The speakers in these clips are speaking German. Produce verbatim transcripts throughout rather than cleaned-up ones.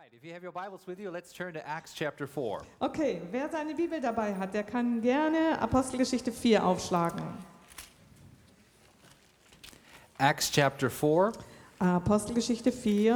If you have your Bibles with you, let's turn to Acts chapter four. Okay, wer seine Bibel dabei hat, der kann gerne Apostelgeschichte vier aufschlagen. Acts chapter four. Apostelgeschichte vier.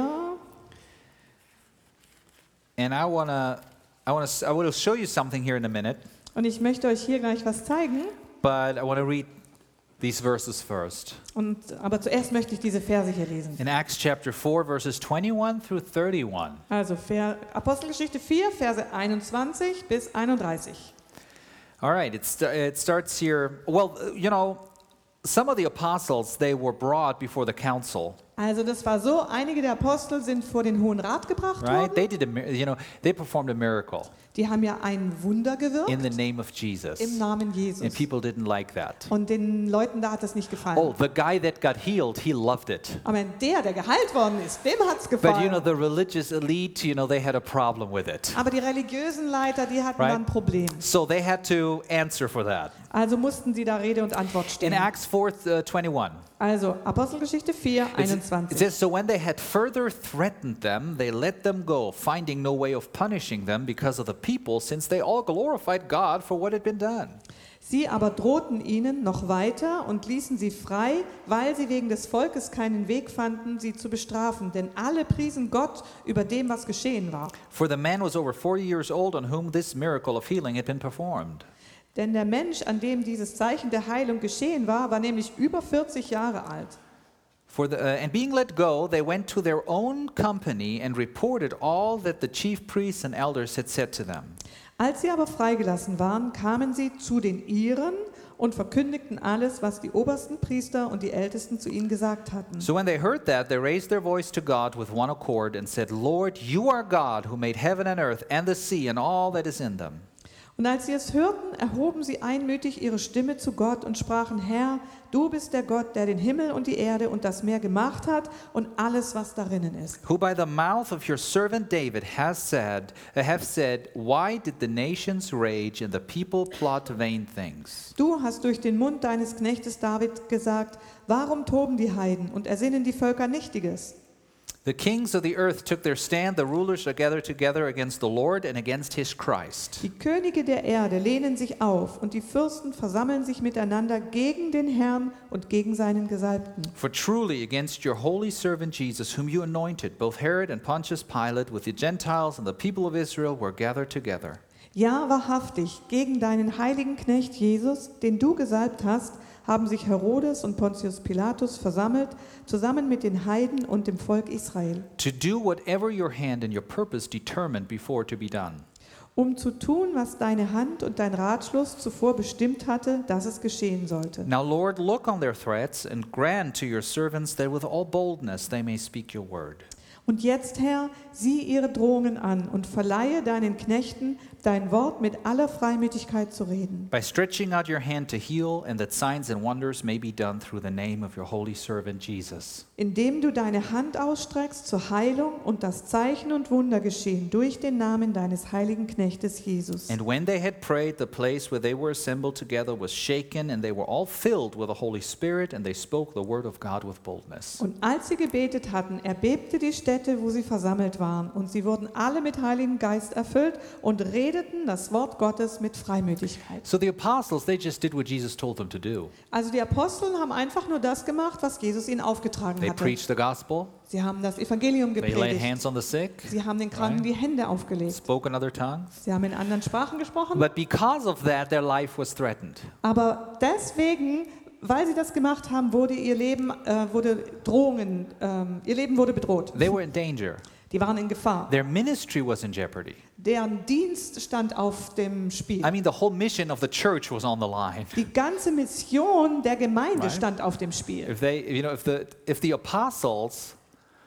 And I want to I want to I will show you something here in a minute, Und ich möchte euch hier gleich was zeigen. but I want to read these verses first. Und, aber zuerst möchte ich diese Verse hier lesen. In Acts chapter four verses twenty-one through thirty-one. Also Ver- Apostelgeschichte vier, Verse einundzwanzig bis einunddreißig. All right, it, st- it starts here. Well, you know, some of the apostles, they were brought before the council, Also das war so, einige der Apostel sind vor den Hohen Rat gebracht right? They worden. did a, mi- you know, they performed a miracle Die haben ja ein Wunder gewirkt in the name of Jesus. im Namen And Jesus. people didn't like that. Und den Leuten da hat das nicht gefallen. Oh, the guy that got healed, he loved it. Aber der, der geheilt worden ist, dem hat's But you gefallen. know, the religious elite, you know, they had a problem with it. Aber die religiösen Leiter, die hatten Right. dann ein Problem. So they had to answer for that. Also mussten sie da Rede und Antwort In stehen. Acts four uh, twenty-one, Also Apostelgeschichte vier, it's- it einundzwanzig. says, so when they had further threatened them, they let them go, finding no way of punishing them because of the people, since they all glorified God for what had been done. Sie aber drohten ihnen noch weiter und ließen sie frei, weil sie wegen des Volkes keinen Weg fanden, sie zu bestrafen. Denn alle priesen Gott über dem, was geschehen war. For the man was over forty years old on whom this miracle of healing had been performed. Denn der Mensch, an dem dieses Zeichen der Heilung geschehen war, war nämlich über vierzig Jahre alt. For the, uh, and being let go, they went to their own company and reported all that the chief priests and elders had said to them. Als sie aber freigelassen waren, kamen sie zu den Iren und verkündigten alles, was die obersten Priester und die Ältesten zu ihnen gesagt hatten. So when they heard that, they raised their voice to God with one accord and said, Lord, you are God who made heaven and earth and the sea and all that is in them. Und als sie es hörten, erhoben sie einmütig ihre Stimme zu Gott und sprachen, Herr, du bist der Gott, der den Himmel und die Erde und das Meer gemacht hat und alles, was darinnen ist. Who by the mouth of your servant David has said, uh, have said, why did the nations rage and the people plot vain things? Du hast durch den Mund deines Knechtes David gesagt, warum toben die Heiden und ersinnen die Völker Nichtiges? The kings of the earth took their stand, the rulers are gathered together against the Lord and against his Christ. Die Könige der Erde lehnen sich auf und die Fürsten versammeln sich miteinander gegen den Herrn und gegen seinen Gesalbten. For truly against your holy servant Jesus, whom you anointed, both Herod and Pontius Pilate with the Gentiles and the people of Israel were gathered together. Ja, wahrhaftig, gegen deinen heiligen Knecht Jesus, den du gesalbt hast, haben sich Herodes und Pontius Pilatus versammelt, zusammen mit den Heiden und dem Volk Israel, To do whatever your hand and your purpose determined before to be done. um zu tun, was deine Hand und dein Ratschluss zuvor bestimmt hatte, dass es geschehen sollte. Now, Lord, look on their threats and grant to your servants that with all boldness they may speak your word. Und jetzt, Herr, sieh ihre Drohungen an und verleihe deinen Knechten dein Wort mit aller Freimütigkeit zu reden, By stretching out your hand to heal, and that signs and wonders may be done through the name of your holy servant Jesus. indem du deine Hand ausstreckst zur Heilung und das Zeichen und Wunder geschehen durch den Namen deines heiligen Knechtes Jesus. And when they had prayed, the place where they were assembled together was shaken, and they were all filled with the Holy Spirit, and they spoke the word of God with boldness. Und als sie gebetet hatten, erbebte die Stätte, wo sie versammelt waren, und sie wurden alle mit Heiligem Geist erfüllt und redeten das Wort Gottes mit Freimütigkeit. So the apostles, they just did what Jesus told them to do. Also die Apostel haben einfach nur das gemacht, was Jesus ihnen aufgetragen They hatte. preached the gospel, Sie haben das Evangelium they laid gepredigt. hands on the sick, Sie haben den Kranken die Hände aufgelegt. spoke in other tongues. Sie haben in anderen Sprachen gesprochen. But because of that, their life was threatened. Aber deswegen, weil sie das gemacht haben, wurde ihr Leben, äh, wurde Drohungen, ähm, ihr Leben wurde bedroht. They were in danger. Die waren in Gefahr. Their ministry was in jeopardy. Deren Dienst stand auf dem Spiel. I mean, the whole mission of the church was on the line. Die ganze Mission der Gemeinde Right. stand auf dem Spiel. If they, you know, if the if the apostles,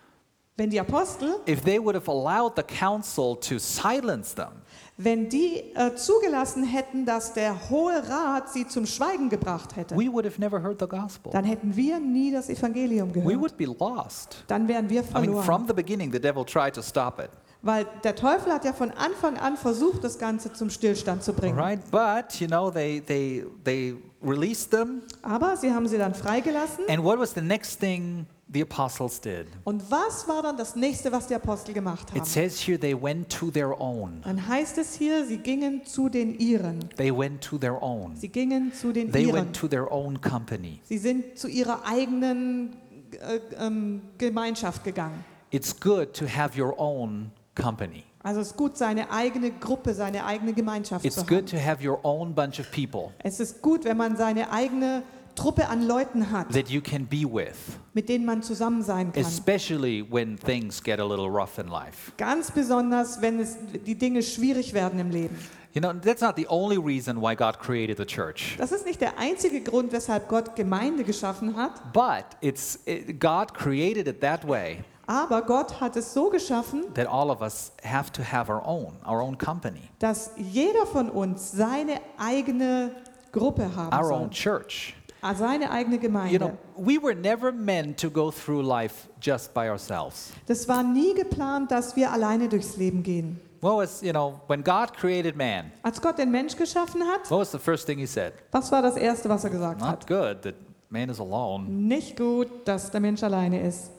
Wenn die Apostel, if they would have allowed the council to silence them, wenn die äh, zugelassen hätten, dass der Hohe Rat sie zum Schweigen gebracht hätte, we would have never heard the gospel. dann hätten wir nie das Evangelium We gehört. would be lost. Dann wären wir I mean, verloren. from the beginning, the devil tried to stop it. Weil der Teufel hat ja von Anfang an versucht, das Ganze zum Stillstand zu bringen. Right? But, you know, they they they released them. Aber sie haben sie dann freigelassen. And what was the next thing the apostles did? Und was war dann das nächste, was die Apostel gemacht It haben? says here they went to their own. Dann heißt es hier, sie gingen zu den Ihren. They went to their own. Sie gingen zu den They Ihren. went to their own company. Sie sind zu ihrer eigenen äh, ähm, Gemeinschaft gegangen. It's good to have your own company. Also es ist gut, seine eigene Gruppe, seine eigene Gemeinschaft It's zu good haben. to have your own bunch of people Es ist gut, wenn man seine eigene Truppe an Leuten hat, that you can be with, mit denen man zusammen sein kann. especially when things get a little rough in life. Ganz besonders, wenn es, die Dinge schwierig werden im Leben. You know, that's not the only reason why God created the church. Das ist nicht der einzige Grund, weshalb Gott Gemeinde geschaffen hat, But it's it, God created it that way aber Gott hat es so geschaffen, that all of us have to have our own, our own company, dass jeder von uns seine eigene Gruppe haben our soll, own church. Ah, seine eigene You Gemeinde. know, we were never meant to go through life just by ourselves. Das war nie geplant, dass wir alleine durchs Leben gehen. What was, you know, when God created man, Als Gott den Mensch geschaffen hat, what was the first thing he said? was war das Erste, was er gesagt Not hat? good that man is alone. Nicht gut, dass der Mensch alleine ist.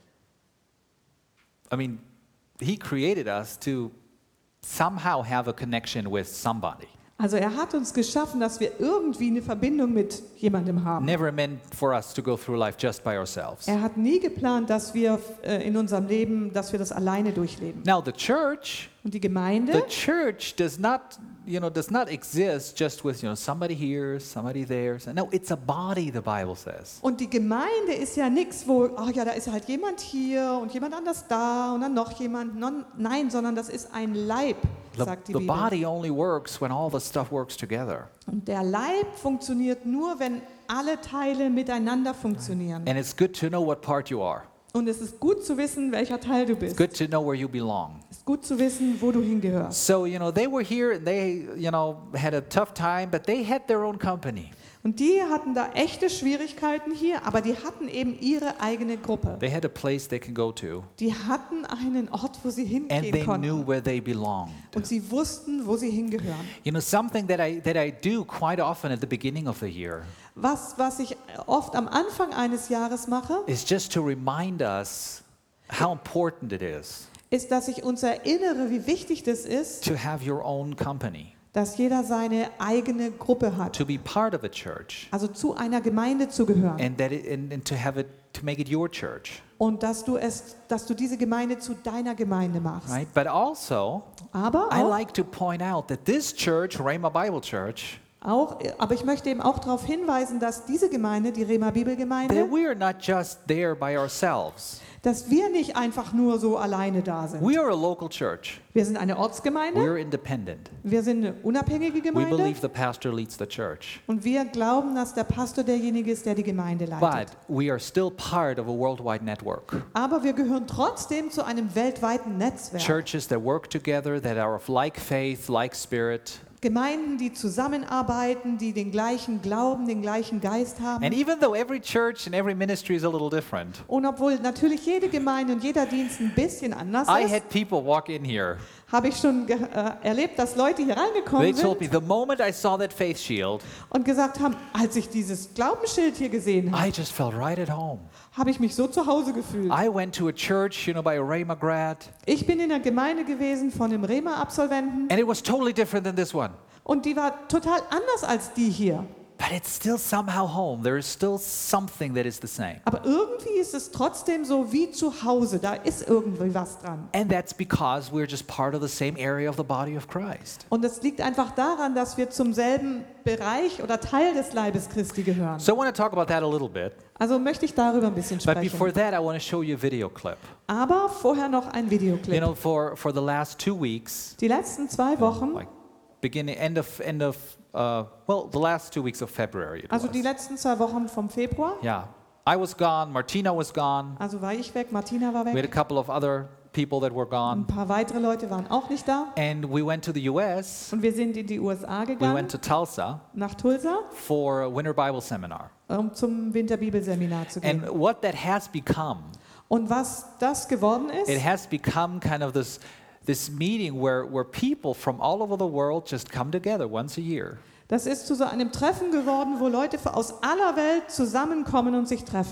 I mean, he created us to somehow have a connection with somebody. Also er hat uns geschaffen, dass wir irgendwie eine Verbindung mit jemandem haben. Never meant for us to go through life just by ourselves. Er hat nie geplant, dass wir äh, in unserem Leben, dass wir das alleine durchleben. Now the church, Und die the Gemeinde, church does not, you know, does not exist just with, you know, somebody here, somebody there. No, it's a body, the Bible says. und die Gemeinde ist ja nichts, wo, ach ja, da ist halt jemand hier und jemand anders da und dann noch jemand. Non, nein, sondern das ist ein Leib, The, sagt die the Bibel. body only works when all the stuff works together. Und der Leib funktioniert nur, wenn alle Teile miteinander funktionieren. And it's good to know what part you are. Und es ist gut zu wissen, welcher Teil du bist. Good to know where you belong. Es ist gut zu wissen, wo du hingehörst. So, you know, they were here and they, you know, had a tough time, but they had their own company. Und die hatten da echte Schwierigkeiten hier, aber die hatten eben ihre eigene Gruppe. They had a place they can go to, Die hatten einen Ort, wo sie and hingehen they konnten. knew where they belonged. Und sie wussten, wo sie hingehören. You know, something that I that I do quite often at the beginning of the year Was, was ich oft am Anfang eines Jahres mache, is just to remind us how important it is ist, dass ich uns erinnere, wie wichtig das ist, to have your own company, dass jeder seine eigene Gruppe hat. to be part of a church, Also zu einer Gemeinde zu gehören. and that it, and, and to have it to make it your church, Und dass du es, dass du diese Gemeinde zu deiner Gemeinde machst. right? But also, Aber I auch, like to point out that this church, Rhema Bible Church, auch, aber ich möchte eben auch darauf hinweisen, dass diese Gemeinde, die Rema that Bibelgemeinde, we are not just there by ourselves. dass wir nicht einfach nur so alleine da sind. We are a local church. Wir sind eine Ortsgemeinde, We're independent. wir sind eine unabhängige We Gemeinde believe the pastor leads the church. und wir glauben, dass der Pastor derjenige ist, der die Gemeinde But leitet. we are still part of a worldwide network. Aber wir gehören trotzdem zu einem weltweiten Netzwerk. Churches that work together, that are of like faith, like spirit. Gemeinden, die zusammenarbeiten, die den gleichen Glauben, den gleichen Geist haben. And even though every church and every ministry is a little different, Und obwohl natürlich jede Gemeinde und jeder Dienst ein bisschen anders I ist, had people walk in here. habe ich schon ge- äh, erlebt, dass Leute hier They reingekommen told sind me the moment I saw that faith shield, und gesagt haben, als ich dieses Glaubensschild hier gesehen habe, I just felt right at home. habe ich mich so zu Hause gefühlt. I went to a church, you know, by a Rhema grad, Ich bin in der Gemeinde gewesen von einem Rema-Absolventen and it was totally different than this one. und die war total anders als die hier. But it's still somehow home. There is still something that is the same. Aber irgendwie ist es trotzdem so wie zu Hause. Da ist irgendwie was dran. And that's because we're just part of the same area of the body of Christ. Und es liegt einfach daran, dass wir zum selben Bereich oder Teil des Leibes Christi gehören. So I want to talk about that a little bit. Also möchte ich darüber ein bisschen But before sprechen. that, I want to show you a video clip. Aber vorher noch ein You Videoclip. know, for, for the last two weeks, Die letzten zwei Wochen, like beginning, end of, end of, uh, well, the last two weeks of February it also die was. letzten zwei Wochen vom Februar, Yeah. I was gone, Martina was gone. also war ich weg, Martina war We had a weg, couple of other people that were ein gone. paar weitere Leute waren auch nicht da. And we went to the U S. Und wir sind in die U S A We went gegangen, to Tulsa nach Tulsa, for a Winter Bible Seminar. um zum Winterbibelseminar zu gehen. And what that has become, Und was das geworden it ist, has become kind of this this meeting where, where people from all over the world just come together once a year. das ist zu so einem Treffen geworden, wo Leute aus aller Welt zusammenkommen und sich treffen.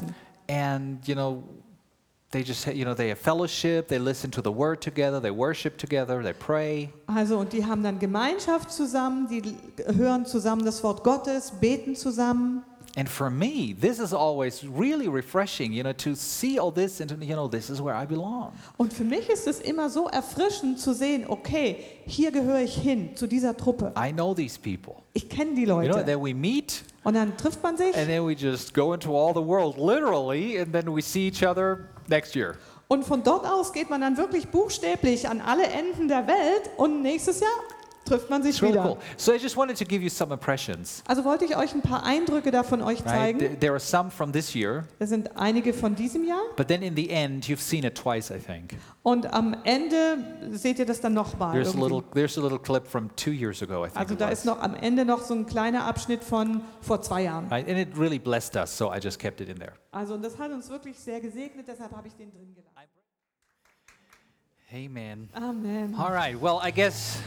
and you know, they just, you know, they have fellowship, they listen to the word together, they worship together, they pray. Also und die haben dann Gemeinschaft zusammen, die hören zusammen das Wort Gottes, beten zusammen. And for me, this is always really refreshing, you know, to see all this and, you know, this is where I belong. Und für mich ist es immer so erfrischend zu sehen, okay, hier gehöre ich hin, zu dieser Truppe. I know these people. Ich kenne die You know, Leute. then we meet Und dann trifft man sich and then we just go into all the world, literally, and then we see each other next year. und von dort aus geht man dann wirklich buchstäblich an alle Enden der Welt und nächstes Jahr trifft man sich It's really wieder. cool. So I just wanted to give you some impressions. Also wollte ich euch ein paar Eindrücke davon euch Right? zeigen. Th- There are some from this year, Das sind einige von diesem Jahr. but then in the end, you've seen it twice, I think. Und am Ende seht ihr das dann nochmal. There's a irgendwie. little, there's a little clip from two years ago, I think. Also it da was. ist noch am Ende noch so ein kleiner Abschnitt von vor zwei Jahren. Right? And it really blessed us, so I just kept it in there. Also und das hat uns wirklich sehr gesegnet, deshalb habe ich den drin gelassen. Amen. Amen. All right. Well, I guess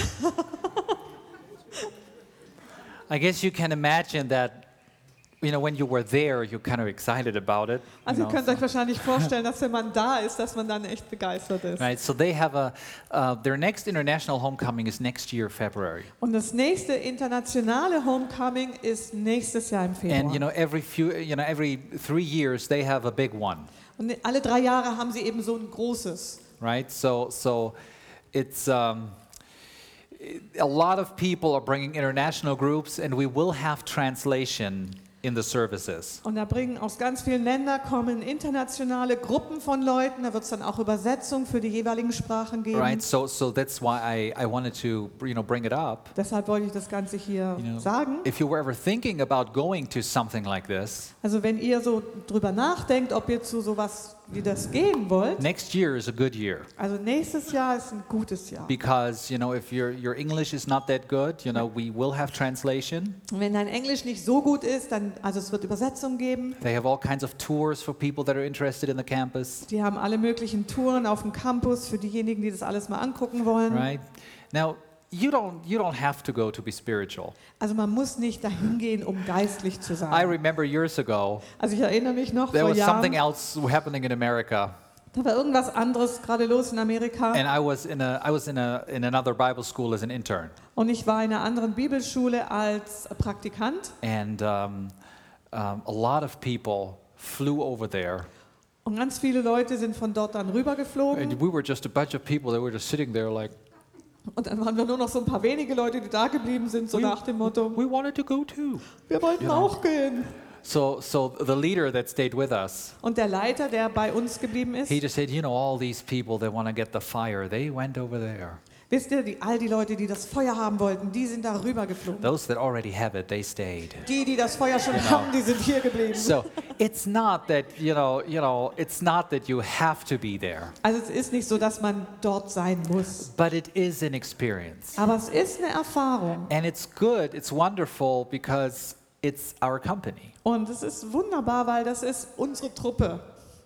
I guess you can imagine that, you know, when you were there, you're kind of excited about it. you Also ihr know, könnt so- euch wahrscheinlich vorstellen, dass wenn man da ist, dass man dann echt begeistert ist. Right. So they have a uh, their next international homecoming is next year, February. Und das nächste internationale Homecoming ist nächstes Jahr im Februar. And you know, every few, you know, every three years they have a big one, Und alle drei Jahre haben sie eben so ein großes. right? So so it's um, a lot of people are bringing international groups, and we will have translation in the services. Und da bringen aus ganz vielen Ländern kommen internationale Gruppen von Leuten. Da wird es dann auch Übersetzungen für die jeweiligen Sprachen geben. Right, so so that's why I, I wanted to you know bring it up. Deshalb wollte ich das Ganze hier You know, sagen. if you were ever thinking about going to something like this, Also wenn ihr so drüber nachdenkt, ob ihr zu sowas wie das gehen wollt, next year is a good year also nächstes Jahr ist ein gutes Jahr. because you know if your your English is not that good, you know we will have translation. Und wenn dein Englisch nicht so gut ist, dann also es wird Übersetzung geben. They have all kinds of tours for people that are interested in the campus. Die haben alle möglichen Touren auf dem Campus für diejenigen, die das alles mal angucken wollen. Right now, you don't you don't have to go to be spiritual. Also man muss nicht dahin gehen, um geistlich zu I sein. remember years ago Also ich erinnere mich noch there vor was something Jahren, else happening in America. da war irgendwas anderes gerade los in Amerika. And I was in a I was in a in another Bible school as an intern, Und ich war in einer anderen Bibelschule als Praktikant. and um, um, a lot of people flew over there, Und ganz viele Leute sind von dort dann rübergeflogen. and we were just a bunch of people that were just sitting there like, Und dann waren wir nur noch so ein paar wenige Leute, die da geblieben sind, so We- nach dem Motto, we wanted to go too. wir wollten Ja. auch gehen. So so the leader that stayed with us, Und der Leiter, der bei uns geblieben ist, he just said, you know, all these people that want to get the fire, they went over there. wisst ihr, die, all die Leute, die das Feuer haben wollten, die sind da rübergeflogen. Those that already have it, they stayed. Die, die das Feuer schon haben, die sind hier geblieben. So it's not that you know, you know, it's not that you have to be there, Also es ist nicht so, dass man dort sein muss. but it is an experience. Aber es ist eine Erfahrung. And it's good, it's wonderful because it's our company. Und es ist wunderbar, weil das ist unsere Truppe.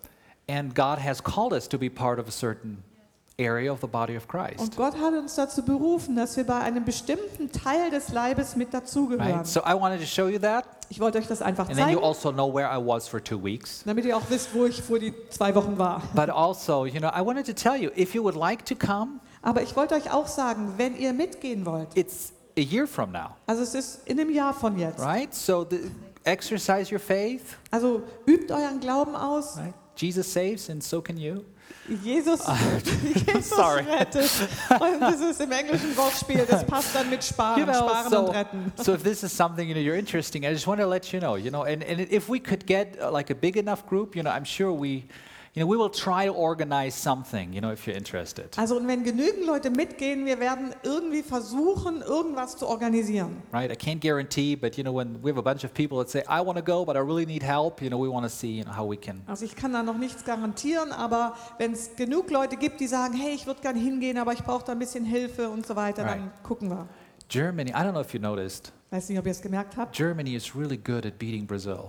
And God has called us to be part of a certain area of the body of Und Christ. Gott hat uns dazu berufen, dass wir bei einem bestimmten Teil des Leibes mit dazugehören. Right? So I wanted to show you that, Ich wollte euch das einfach and then you zeigen, also know where I was for two weeks. damit ihr auch wisst, wo ich vor die zwei Wochen war. But also, you know, I wanted to tell you, if you would like to come, Aber ich wollte euch auch sagen, wenn ihr mitgehen wollt, it's a year from now, also es ist in einem Jahr von jetzt, right? So the, exercise your faith, also übt euren Glauben aus. right? Jesus saves, and so can you. Jesus, Jesus Sorry. rettet. Und das ist im englischen Wortspiel, das passt dann mit Sparen, You know, Sparen so, und Retten. so if this is something you know you're interested in, I just want to let you know, you know, and, and if we could get uh, like a big enough group, you know, I'm sure we, you know, we will try to organize something, you know, if you're interested, Also und wenn genügend Leute mitgehen, wir werden irgendwie versuchen, irgendwas zu organisieren. right? I can't guarantee, but you know, when we have a bunch of people that say, I want to go, but I really need help, you know, we want to see, you know, how we can. Also ich kann da noch nichts garantieren, aber wenn es genug Leute gibt, die sagen, hey, ich würde gerne hingehen, aber ich brauche da ein bisschen Hilfe und so weiter, dann Right. gucken wir. Germany, I don't know if you noticed, Weiß nicht, ob ihr es gemerkt habt. Germany is really good at beating Brazil.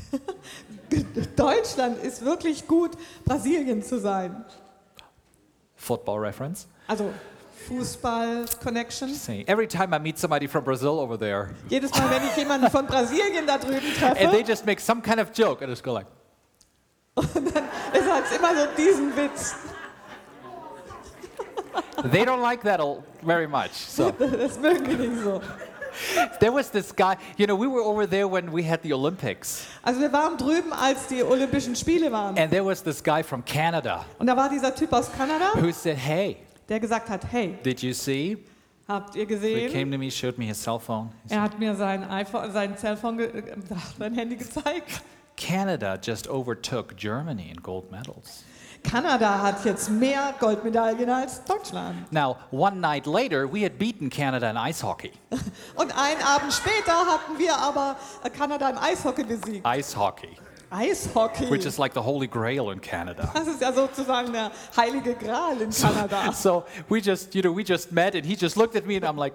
Deutschland ist wirklich gut, Brasilien zu sein. Football reference. Also Fußball-Connection. Saying every time I meet somebody from Brazil over there, Jedes Mal, wenn ich jemanden von Brasilien da drüben and they treffe, just make some kind of joke, I just go like, Und dann ist halt immer so diesen Witz. They don't like that al- very much. So Das mögen die nicht so. there was this guy, you know, we were over there when we had the Olympics, Also wir waren drüben, als die Olympischen Spiele waren. and there was this guy from Canada Und da war dieser Typ aus Kanada, who said, hey, der gesagt hat, hey, did you see? habt ihr He gesehen? came to me, showed me his cell phone. He Er said, hat mir sein iPhone, sein Cellphone, ge- äh, sein Handy gezeigt. Canada just overtook Germany in gold medals. Kanada hat jetzt mehr Goldmedaillen als Deutschland. Now, one night later, we had beaten Canada in ice hockey. Und einen Abend später hatten wir aber äh, Kanada im Eishockey besiegt. Ice hockey, Eishockey. which is like the holy grail in Canada. Das ist ja sozusagen der heilige Gral in Kanada. So we just, you know, we just met, and he just looked at me, and I'm like,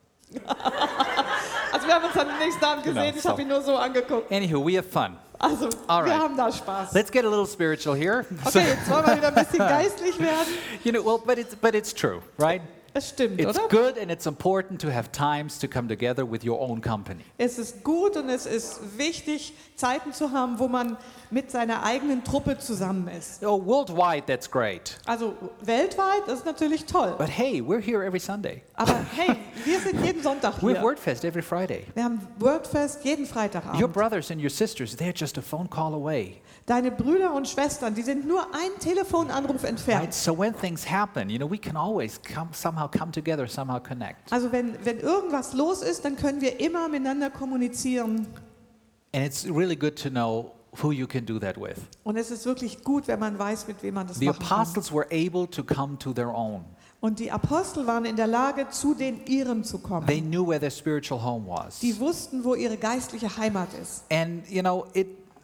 Also wir haben uns dann am nächsten Abend Genau, gesehen, ich so. habe ihn nur so angeguckt. anywho, we have fun. Also All wir right. haben da Spaß. Let's get a little spiritual here. So, Okay, jetzt wollen wir wieder ein bisschen geistlich werden. you know, well, but it's but it's true, right? Es stimmt, It's oder? good and it's important to have times to come together with your own company. Es ist gut und es ist wichtig, Zeiten zu haben, wo man mit seiner eigenen Truppe zusammen ist. Oh, worldwide, that's great. Also weltweit ist natürlich toll. But hey, we're here every Sunday. Aber hey, wir sind jeden Sonntag We have hier. Wordfest every Friday. Wir haben Wordfest jeden Your Freitagabend. brothers and your sisters, they're just a phone call away. Deine Brüder und Schwestern, die sind nur ein Telefonanruf Right? entfernt. So when things happen, you know, we can always come somehow come together, somehow connect. Also wenn, wenn irgendwas los ist, dann können wir immer miteinander kommunizieren. And it's really good to know who you can do that with. Und es ist wirklich gut, wenn man weiß, mit wem man das The machen kann. apostles were able to come to their own. Und die Apostel waren in der Lage, zu den Ihren zu kommen. They knew where their spiritual home was. Die wussten, wo ihre geistliche Heimat ist. And you know, it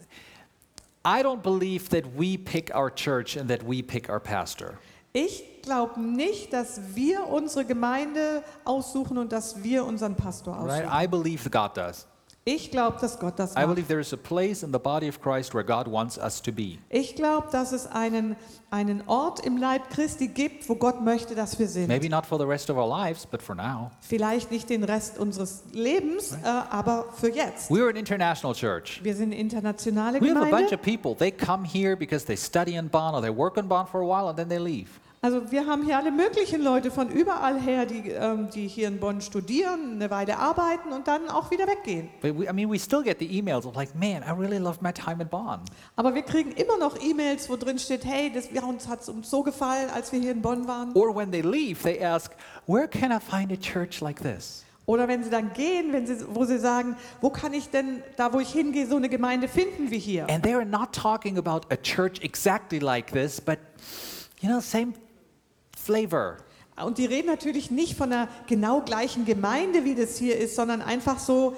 I don't believe that we pick our church and that we pick our pastor. Ich glaube nicht, dass wir unsere Gemeinde aussuchen und dass wir unseren Pastor Right? aussuchen. I believe God does. Ich glaube, dass Gott das I macht. believe there is a place in the body of Christ where God wants us to be. Ich glaube, dass es einen, einen Ort im Leib Christi gibt, wo Gott möchte, dass wir sind. Maybe not for the rest of our lives, but for now. Vielleicht nicht den Rest unseres Lebens, äh, aber für jetzt. We're an international church. Wir sind eine internationale We have a bunch Gemeinde. of people. They come here because they study in Bonn or they work in Bonn for a while and then they leave. Also wir haben hier alle möglichen Leute von überall her, die, ähm, die hier in Bonn studieren, eine Weile arbeiten und dann auch wieder weggehen. But we, I mean, we still get the emails of like, man, I really love my time in Bonn. Aber wir kriegen immer noch E-Mails, wo drin steht, hey, das, ja, uns hat es uns so gefallen, als wir hier in Bonn waren. Or when they leave, they ask, where can I find a church like this? Oder wenn sie dann gehen, wenn sie, wo sie sagen, wo kann ich denn, da wo ich hingehe, so eine Gemeinde finden wie hier? And they are not talking about a church exactly like this, but, you know, same flavor. Und die reden natürlich nicht von einer genau gleichen Gemeinde, wie das hier ist, sondern einfach so,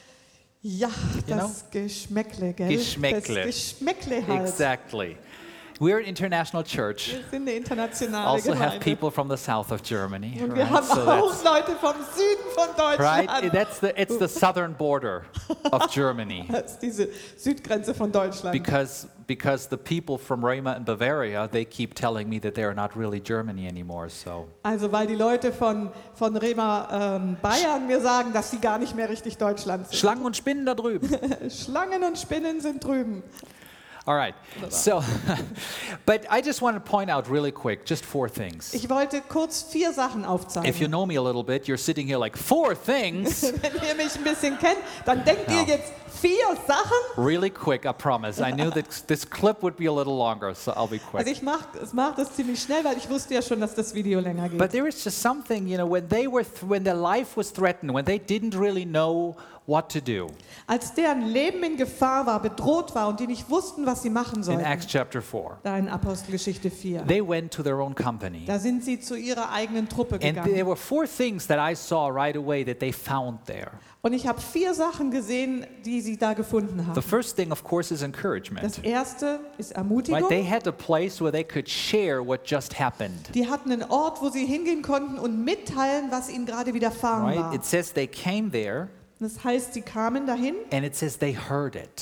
ja, das Geschmäckle, gell? Geschmäckle. Das Geschmäckle halt. Exactly. We're an international church. Wir sind eine internationale Also have Gemeinde. people from the south of Germany. Und wir right? haben So auch that's- Leute vom Süden von Right? Deutschland. That's the it's the southern border of Germany. Das ist diese Südgrenze von Deutschland. Because because the people from Rema and Bavaria, they keep telling me that they are not really Germany anymore. So Also weil die Leute von, von Rema ähm, Bayern mir sagen, dass sie gar nicht mehr richtig Deutschland sind. Schlangen und Spinnen da drüben. Schlangen und Spinnen sind drüben. All right. So, but I just want to point out really quick just four things. Ich wollte kurz vier Sachen If you aufzeigen. know me a little bit, you're sitting here like four things. Wenn ihr mich ein bisschen kennt, dann denkt ihr Ja. jetzt vier Sachen. Really quick, I promise. I knew that this clip would be a little longer, so I'll be Also quick. ich mache mach das ziemlich schnell, weil ich wusste ja schon, dass das Video länger geht. But there is just something, you know, when they were, th- when their life was threatened, when they didn't really know what to do. Als deren Leben in Gefahr war, bedroht war und die nicht wussten, was sie machen In sollten, Acts chapter four, da in Apostelgeschichte vier, they went to their own company. da sind sie zu ihrer eigenen Truppe And there gegangen. were four things that I saw right away that they found there. Und ich habe vier Sachen gesehen, die sie da gefunden The haben. first thing, of course, is Das encouragement. erste ist Right? Ermutigung. They had a place where they could share what just happened. Die hatten einen Ort, wo sie hingehen konnten und mitteilen, was ihnen gerade widerfahren war. Right? It says they came there, Das heißt, sie kamen dahin and it says they heard it.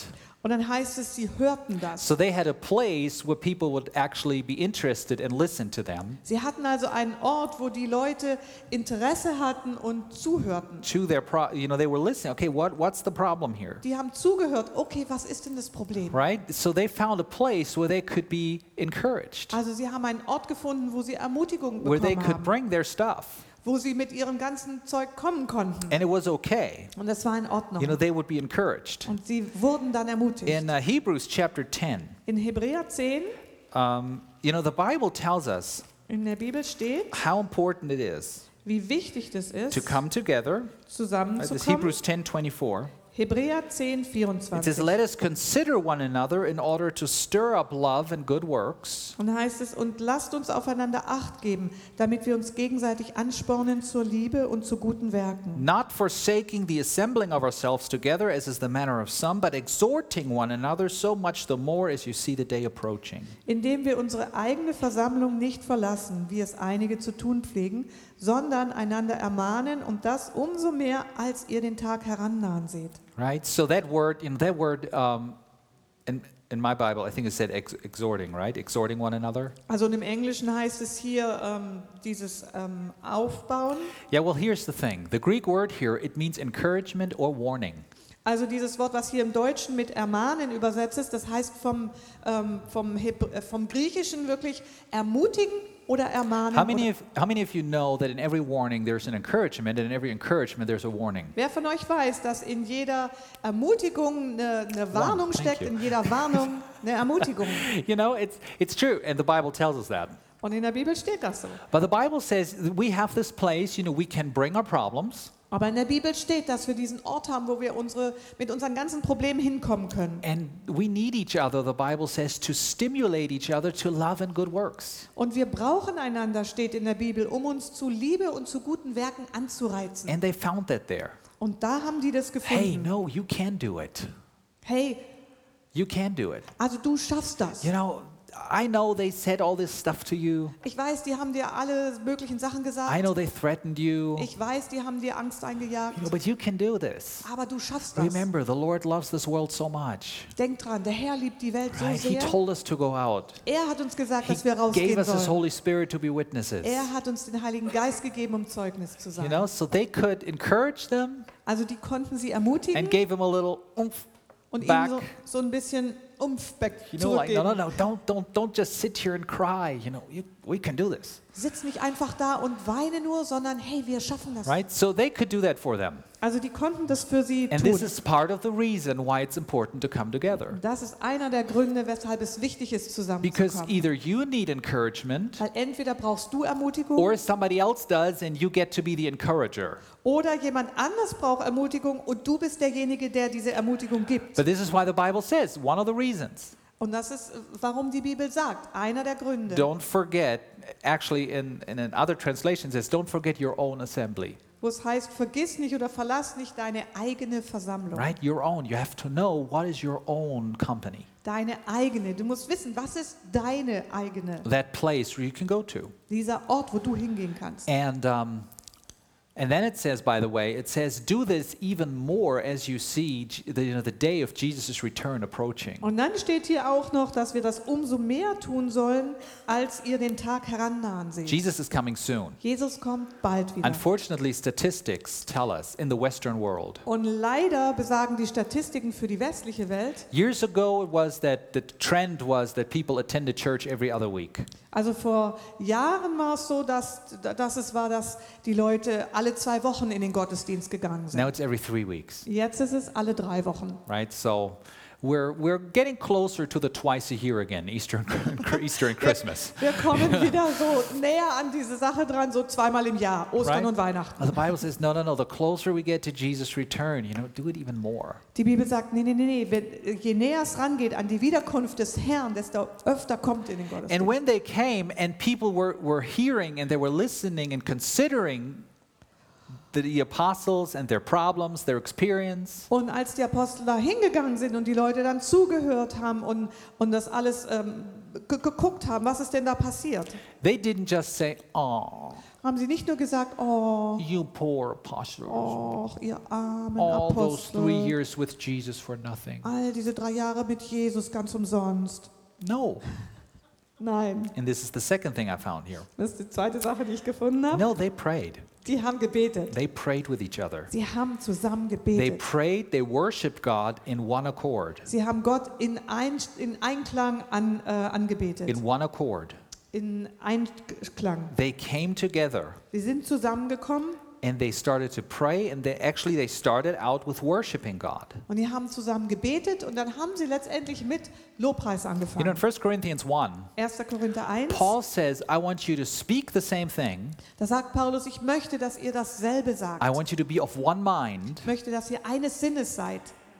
Und dann heißt es, sie hörten das. So they had a place where people would actually be interested and listen to them, Sie hatten also einen Ort, wo die Leute Interesse hatten und zuhörten. to their pro, you know, they were listening. Okay, what what's the problem here? Die haben zugehört. Okay, was ist denn das Problem? Right? So they found a place where they could be encouraged, Also sie haben einen Ort gefunden, wo sie Ermutigung where they bekommen could haben, bring their stuff, wo sie mit ihrem ganzen Zeug kommen konnten. and it was okay. Und das war in Ordnung. You know, they would be encouraged. Und sie wurden dann ermutigt. In uh, Hebrews chapter ten, In Hebräer zehn, um, you know, the Bible tells us in der Bibel steht, how important it is wie wichtig das to ist, come together. Uh, This zusammenzukommen. Hebrews ten twenty-four. Hebräer zehn, It says, vierundzwanzig. "Let us consider one another in order to stir up love and good works, Und da heißt es, und lasst uns aufeinander Acht geben, damit wir uns gegenseitig anspornen zur Liebe und zu guten Werken. not forsaking the assembling of ourselves together, as is the manner of some, but exhorting one another, so much the more as you see the day approaching." Indem wir unsere eigene Versammlung nicht verlassen, wie es einige zu tun pflegen, sondern einander ermahnen und das umso mehr, als ihr den Tag herannahen seht. Right? So that word, in that word, um, in, in my Bible, I think it said ex- exhorting, right? Exhorting one another. Also und im Englischen heißt es hier ähm, dieses ähm, Aufbauen. Yeah, well, here's the thing. The Greek word here, it means encouragement or warning. Also dieses Wort, was hier im Deutschen mit ermahnen übersetzt ist, das heißt vom, ähm, vom, Hebr- äh, vom Griechischen wirklich ermutigen oder ermahnen. How many, Oder, of, how many of you know that in every warning there's an encouragement, and in every encouragement there's a warning? wer von euch weiß, dass in jeder Ermutigung eine, eine Warnung thank steckt, you. in jeder Warnung eine Ermutigung. You know, it's, it's true, and the Bible tells us that. Und in der Bibel steht das so. But the Bible says that we have this place, you know, we can bring our problems, Aber in der Bibel steht, dass wir diesen Ort haben, wo wir unsere, mit unseren ganzen Problemen hinkommen können. and we need each other, the Bible says, to stimulate each other to love and good works. Und wir brauchen einander, steht in der Bibel, um uns zu Liebe und zu guten Werken anzureizen. And they found that there. Und da haben die das Hey, gefunden. no, you can do it. Hey, You can do it. also du schaffst das. You know, I know they said all this stuff to you. Ich weiß, die haben dir alle möglichen Sachen I gesagt. know they threatened you. Ich weiß, die haben dir Angst eingejagt. You know, but you can do this. Aber du schaffst das. Remember, the Lord loves this world so much. Denk dran, der Herr liebt die Welt so Right? He sehr. told us to go out. Er hat uns gesagt, He dass wir gave rausgehen us His sollen. Holy Spirit to be witnesses. Er hat uns den Heiligen Geist gegeben, um Zeugnis zu You sein. know, so they could encourage them Also die konnten sie ermutigen and gave them a little oomph und back. ihnen so, so ein bisschen Umf back You know, like, no, no, zurückgeben. no, don't, don't, don't just sit here and cry. You know, you, we can do this. Sitz nicht einfach da und weine nur, sondern hey, wir schaffen das. Right? So they could do that for them. Also die konnten das für sie And tun. this is part of the reason why it's important to come together. Das ist einer der Gründe, weshalb es wichtig ist, Because zusammenzukommen. either you need encouragement Weil entweder brauchst du Ermutigung or somebody else does and you get to be the encourager. oder jemand anders braucht Ermutigung und du bist derjenige, der diese Ermutigung gibt. But this is why the Bible says, one of the reasons. Und das ist, warum die Bibel sagt, einer der Gründe. Don't forget, actually in, in other translations it says, don't forget your own assembly. Wo es heißt, vergiss nicht oder verlass nicht deine eigene Versammlung. Right? Your own. You have to know what is your own company. Deine eigene. Du musst wissen, was ist deine eigene? That place where you can go to. Dieser Ort, wo du hingehen kannst. And um, and then it says, by the way, it says, do this even more as you see J- the, you know, the day of Jesus' return approaching. Und dann steht hier auch noch, dass wir das umso mehr tun sollen, als ihr den Tag herannahen seht. Jesus is coming soon. Jesus kommt bald wieder. Unfortunately, statistics tell us in the Western world. Und leider besagen die Statistiken für die westliche Welt, Years ago, it was that the trend was that people attended church every other week. also vor Jahren war es so, dass, dass es war, dass die Leute alle zwei Wochen in den Gottesdienst gegangen sind. Now it's every three weeks, Jetzt ist es alle drei Wochen. right? So we're we're getting closer to the twice a year again, Easter and, Easter and Christmas. Wir kommen wieder so näher an diese Sache dran, so zweimal im Jahr, Ostern Right? und Weihnachten. The Bible says, no, no, no. The closer we get to Jesus' return, you know, do it even more. Die Bibel sagt, nee, nee, nee, nee. Wenn, je näher es rangeht an die Wiederkunft des Herrn, desto öfter kommt in den And Gottesdienst. when they came and people were, were hearing and they were listening and considering the, the apostles and their problems, their experience, Und als die Apostel da hingegangen sind und die Leute dann zugehört haben und, und das alles ähm, ge- geguckt haben, was ist denn da passiert, They didn't just say, oh, haben sie nicht nur gesagt, oh, you poor apostles. oh, ihr armen All those three Apostel, years with Jesus for nothing. all diese drei Jahre mit Jesus ganz umsonst. No. Nein, And this is the second thing I found here. das ist die zweite Sache, die ich gefunden habe. No, they prayed. Die haben gebetet. They prayed with each other. Sie haben zusammen They gebetet. prayed, they worshiped God in one accord. Sie haben Gott in, ein, in Einklang an, äh, angebetet. In one accord. In Einklang. They came together Sie sind zusammengekommen and they started to pray, and they actually they started out with worshiping God. und die haben zusammen gebetet und dann haben sie letztendlich mit Lobpreis You know, in angefangen. First Corinthians one, erster Korinther eins, Paul says, I want you to speak the same thing. da sagt Paulus, ich möchte, dass ihr dasselbe sagt. I want you to be of one mind. Ich möchte, dass ihr eines Sinnes seid.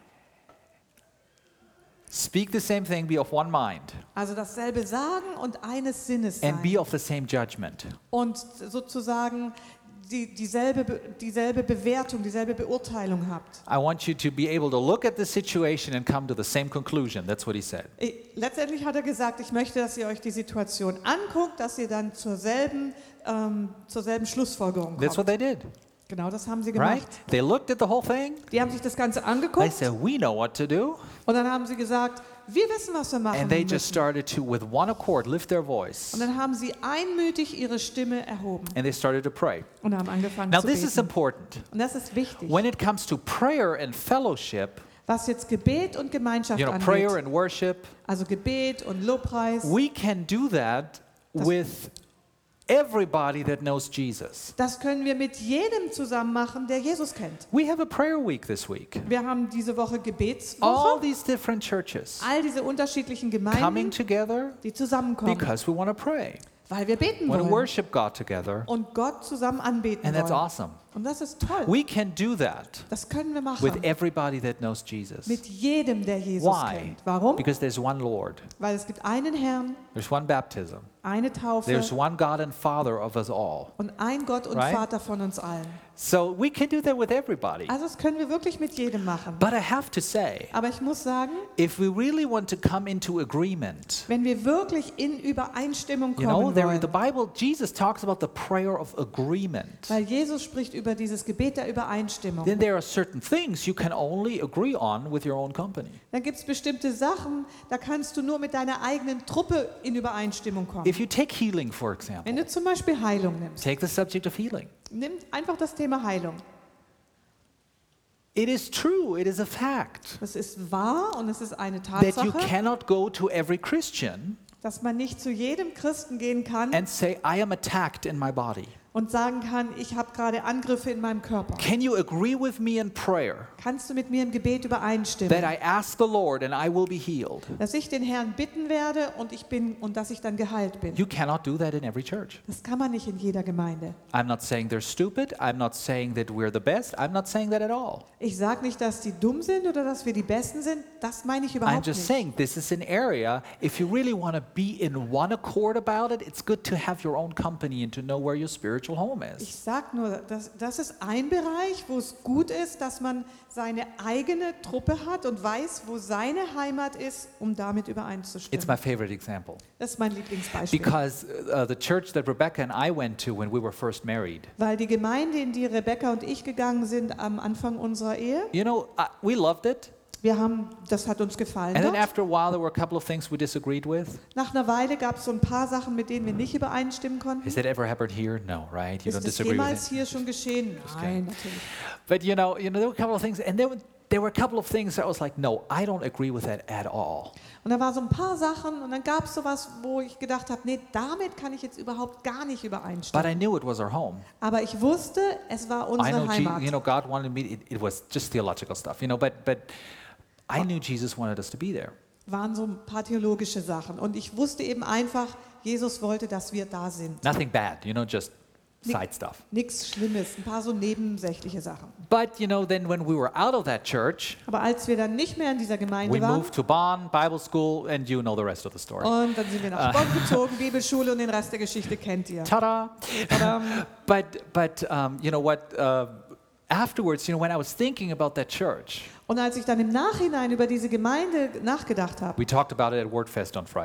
Speak the same thing, be of one mind, Also dasselbe sagen und eines Sinnes sein. and be of the same judgment. Und sozusagen die, dieselbe, Be- dieselbe Bewertung, dieselbe Beurteilung habt. I want you to be able to look at the situation and come to the same conclusion. That's what he said. Ich- Letztendlich hat er gesagt, ich möchte, dass ihr euch die Situation anguckt, dass ihr dann zur selben, ähm, zur selben Schlussfolgerung That's what kommt. they did, Genau, das haben sie right? gemacht. They looked at the whole thing. Die haben sich das Ganze They angeguckt said, we know what to do. und dann haben sie gesagt, wir wissen, was wir machen And they just müssen. started to, with one accord, lift their voice. Und dann haben sie einmütig ihre Stimme erhoben And they started to pray. und haben angefangen Now zu this is beten. important. Und das ist wichtig. When it comes to prayer and fellowship, Was jetzt Gebet und Gemeinschaft you know, prayer angeht, and worship, also Gebet und Lobpreis, we can do that Das- with everybody that knows Jesus. das können wir mit jedem zusammen machen, der Jesus kennt. We have a prayer week this week. Wir haben diese Woche All Gebetswoche, these different churches all diese unterschiedlichen coming Gemeinden, together die zusammenkommen, because we want to pray. weil wir beten We want to wollen worship God together, und Gott zusammen anbeten and that's wollen. awesome. Und das ist toll. We can do that Das können wir with machen everybody that knows Jesus. mit jedem, der Jesus Why? kennt. Warum? Because there's one Lord, Weil es gibt einen Herrn, there's one baptism, eine Taufe there's one God and Father of us all. und ein Gott und Right? Vater von uns allen. So we can do that with everybody. Also das können wir wirklich mit jedem machen. But I have to say, Aber ich muss sagen, if we really want to come into agreement, wenn wir wirklich in Übereinstimmung you know, kommen there, wollen, the Bible, Jesus talks about the prayer of agreement. weil Jesus spricht über dieses Gebet der Übereinstimmung, Then there are certain things you can only agree on with your own company. dann gibt es bestimmte Sachen, da kannst du nur mit deiner eigenen Truppe in Übereinstimmung kommen. If you take healing, for Wenn example, du zum Beispiel Heilung nimmst, take the subject of healing. nimm einfach das Thema Heilung. It is true, it is a fact Das ist wahr und es ist eine that you Tatsache, cannot go to every Christian dass man nicht zu jedem Christen gehen kann and say, I am attacked in my body. und sagen kann, ich habe gerade Angriffe in meinem Körper. Can you agree with me in prayer Kannst du mit mir im Gebet that übereinstimmen, I ask the Lord and I will be healed? dass ich den Herrn bitten werde und ich bin und dass ich dann geheilt bin? You cannot do that in every church. Das kann man nicht in jeder Gemeinde. I'm not saying they're stupid. I'm not saying that we're the best. I'm not saying that at all. Ich sage nicht, dass die dumm sind oder dass wir die Besten sind. Das meine ich I'm überhaupt just nicht. saying this is an area, if you really want to be in one accord about it, it's good to have your own company and to know where your spiritual home Ich is. sage nur, das, das ist ein Bereich, wo es gut ist, dass man seine eigene Truppe hat und weiß, wo seine Heimat ist, um damit It's übereinzustimmen. my favorite example. Das ist mein Lieblingsbeispiel. Because uh, the church that Rebecca and I went to when we were first married, Weil die Gemeinde, in die Rebecca und ich gegangen sind am Anfang unserer Ehe, you know, uh, we loved it. wir haben, das hat uns gefallen. And then Dort. after a while, there were a couple of things we disagreed with. Nach einer Weile gab es so ein paar Sachen, mit denen wir nicht übereinstimmen konnten. Has that ever happened here? No, right? You Ist don't das disagree with jemals it. hier schon geschehen? Nein, natürlich. But you know, you know, there were a couple of things, and there were, there were a couple of things that I was like, no, I don't agree with that at all. Und da war so ein paar Sachen und dann gab es sowas, wo ich gedacht habe, nee, damit kann ich jetzt überhaupt gar nicht But übereinstimmen. I knew it was our home. Aber ich wusste, es war I unsere know, Je- Heimat. you know, God wanted me. It, it was just theological stuff, you know. But but I knew Jesus wanted us to be there. Waren so ein paar theologische Sachen. Und ich wusste eben einfach, Jesus wollte, dass wir da sind. Nothing bad, you know, just Ni- side stuff. Nichts Schlimmes, ein paar so nebensächliche Sachen. But you know, then when we were out of that church, Aber als wir dann nicht mehr in dieser we Gemeinde waren, moved to Bonn Bible School, and you know the rest of the story. und dann sind wir Ah. nach Bonn gezogen, Bibelschule und den Rest der Geschichte kennt ihr. Ta-da! Tadam. But but um, you know what? Uh, afterwards, you know, when I was thinking about that church, Und als ich dann im Nachhinein über diese Gemeinde nachgedacht habe, we talked about it at WordFest on Friday.